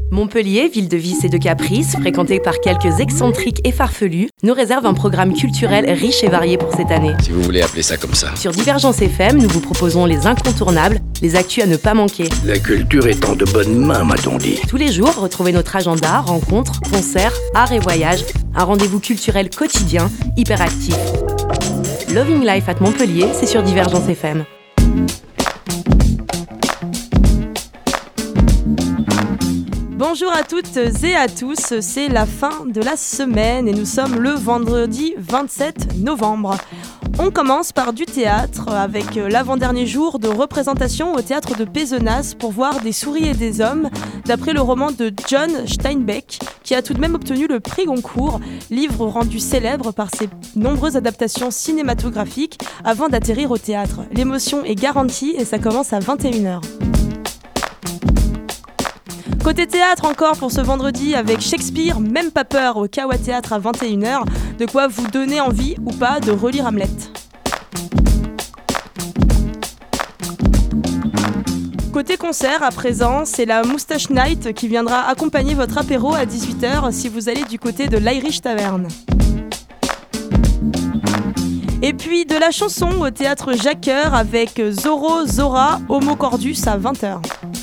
Montpellier, ville de vices et de caprices, fréquentée par quelques excentriques et farfelus, nous réserve un programme culturel riche et varié pour cette année. Si vous voulez appeler ça comme ça. Sur Divergence FM, nous vous proposons les incontournables, les actus à ne pas manquer. La culture est en de bonnes mains, m'a-t-on dit. Tous les jours, retrouvez notre agenda, rencontres, concerts, arts et voyages, un rendez-vous culturel quotidien, hyper actif. Loving Life at Montpellier, c'est sur Divergence FM. Bonjour à toutes et à tous, c'est la fin de la semaine et nous sommes le vendredi 27 novembre. On commence par du théâtre avec l'avant-dernier jour de représentation au théâtre de Pézenas pour voir Des souris et des hommes, d'après le roman de John Steinbeck, qui a tout de même obtenu le prix Goncourt, livre rendu célèbre par ses nombreuses adaptations cinématographiques avant d'atterrir au théâtre. L'émotion est garantie et ça commence à 21h. Côté théâtre encore pour ce vendredi avec Shakespeare, même pas peur au Kawa Théâtre à 21h, de quoi vous donner envie ou pas de relire Hamlet. Côté concert à présent, c'est la Moustache Night qui viendra accompagner votre apéro à 18h si vous allez du côté de l'Irish Tavern. Et puis de la chanson au théâtre Jacqueur avec Zoro, Zora, Homo Cordus à 20h.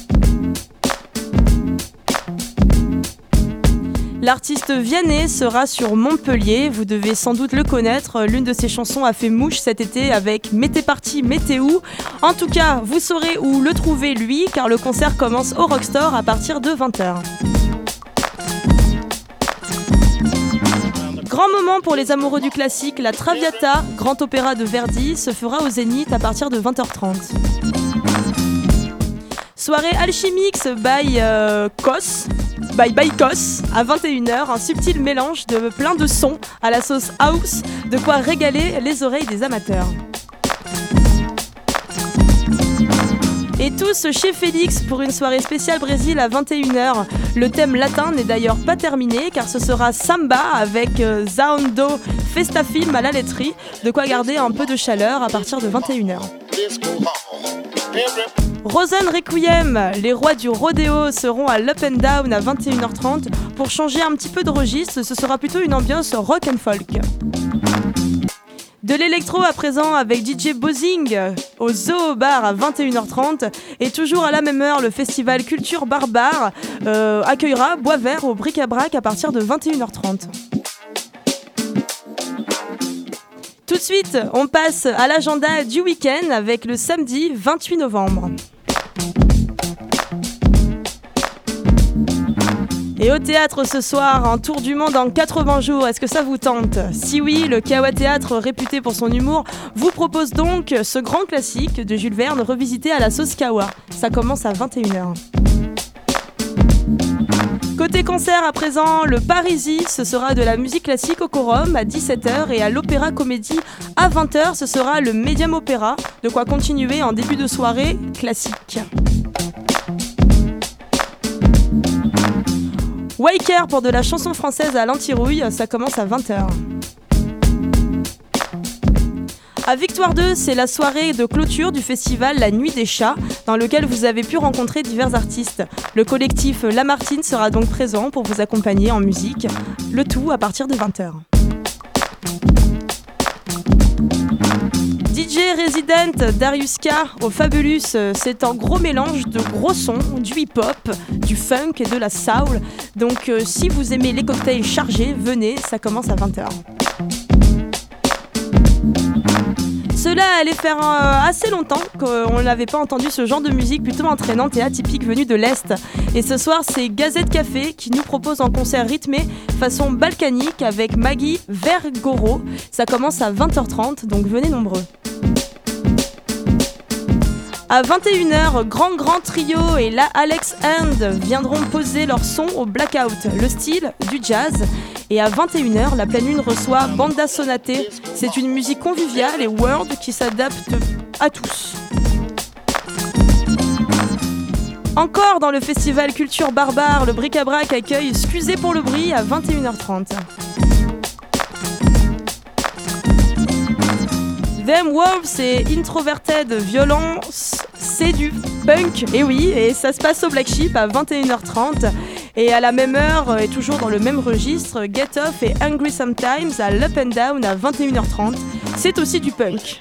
L'artiste Vianney sera sur Montpellier, vous devez sans doute le connaître, l'une de ses chansons a fait mouche cet été avec Mettez parti, mettez où. En tout cas, vous saurez où le trouver lui, car le concert commence au Rockstore à partir de 20h. Grand moment pour les amoureux du classique, la Traviata, grand opéra de Verdi, se fera au Zénith à partir de 20h30. Soirée Alchimix by Kos à 21h, un subtil mélange de plein de sons à la sauce house, de quoi régaler les oreilles des amateurs. Et tous chez Félix pour une soirée spéciale Brésil à 21h. Le thème latin n'est d'ailleurs pas terminé car ce sera Samba avec Zaondo Festa Film à la laiterie, de quoi garder un peu de chaleur à partir de 21h. Rosen Requiem, les rois du rodéo seront à l'Up and Down à 21h30. Pour changer un petit peu de registre, ce sera plutôt une ambiance rock and folk. De l'électro à présent avec DJ Bozing au Zoo Bar à 21h30. Et toujours à la même heure, le festival Culture Barbare accueillera Boisvert au Bric-à-Brac à partir de 21h30. Tout de suite, on passe à l'agenda du week-end avec le samedi 28 novembre. Et au théâtre ce soir, un tour du monde en 80 jours, est-ce que ça vous tente ? Si oui, le Kawa Théâtre, réputé pour son humour, vous propose donc ce grand classique de Jules Verne revisité à la sauce Kawa. Ça commence à 21h. Côté concert à présent, le Parisis, ce sera de la musique classique au Quorum à 17h et à l'Opéra Comédie à 20h, ce sera le Medium Opéra, de quoi continuer en début de soirée classique. Waker pour de la chanson française à l'Antirouille, ça commence à 20h. À Victoire 2, c'est la soirée de clôture du festival La Nuit des Chats, dans lequel vous avez pu rencontrer divers artistes. Le collectif Lamartine sera donc présent pour vous accompagner en musique, le tout à partir de 20h. DJ Resident Darius K au Fabulous, c'est un gros mélange de gros sons, du hip-hop, du funk et de la soul. Donc si vous aimez les cocktails chargés, venez, ça commence à 20h. Cela allait faire assez longtemps qu'on n'avait pas entendu ce genre de musique plutôt entraînante et atypique venue de l'Est. Et ce soir, c'est Gazette Café qui nous propose un concert rythmé façon balkanique avec Maggie Vergoro. Ça commence à 20h30, donc venez nombreux. À 21h, Grand Trio et la Alex Hand viendront poser leur son au Blackout, le style du jazz. Et à 21h, la pleine lune reçoit Banda Sonate. C'est une musique conviviale et world qui s'adapte à tous. Encore dans le festival Culture Barbare, le Bric-à-Brac accueille Excusez pour le bruit à 21h30. Them Wolves et Introverted Violence, c'est du punk, et oui, et ça se passe au Black Sheep à 21h30. Et à la même heure, et toujours dans le même registre, Get Off et Hungry Sometimes à l'Up and Down à 21h30. C'est aussi du punk.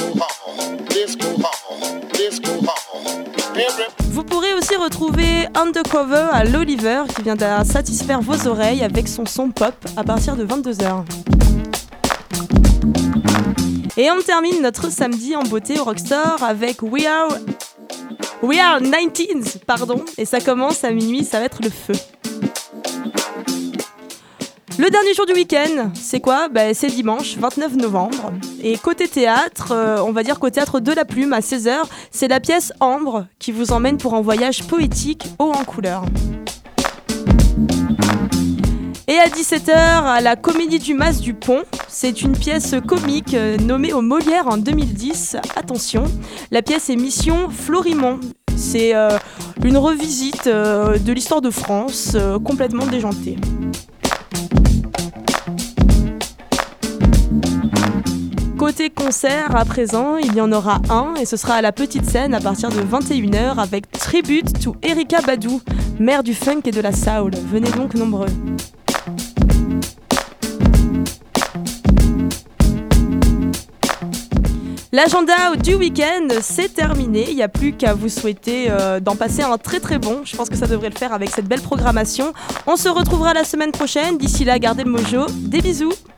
Vous pourrez aussi retrouver Undercover à l'Oliver qui vient de satisfaire vos oreilles avec son son pop à partir de 22h. Et on termine notre samedi en beauté au Rockstore avec We Are 19s, et ça commence à minuit, ça va être le feu. Le dernier jour du week-end, c'est quoi ? C'est dimanche 29 novembre. Et côté théâtre, on va dire qu'au Théâtre de la Plume à 16h, c'est la pièce Ambre qui vous emmène pour un voyage poétique haut en couleurs. Et à 17h, à la Comédie du Mas du Pont, c'est une pièce comique nommée au Molière en 2010. Attention, la pièce est Mission Florimond. C'est une revisite de l'histoire de France complètement déjantée. Côté concert, à présent, il y en aura un et ce sera à la Petite Scène à partir de 21h avec Tribute to Erykah Badu, mère du funk et de la soul. Venez donc nombreux. L'agenda du week-end, c'est terminé. Il n'y a plus qu'à vous souhaiter d'en passer un très très bon. Je pense que ça devrait le faire avec cette belle programmation. On se retrouvera la semaine prochaine. D'ici là, gardez le mojo. Des bisous.